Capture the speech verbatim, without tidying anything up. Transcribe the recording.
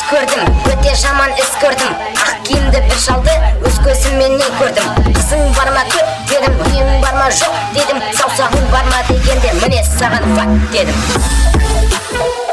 көрдім, өте жаман іс көрдім. Ақ киімді бір шалды өз көзіммен не көрдім. Қызың бар ма көп дедім, үйің бар ма жоқ дедім, саусағың бар ма дегенде міне саған факт дедім.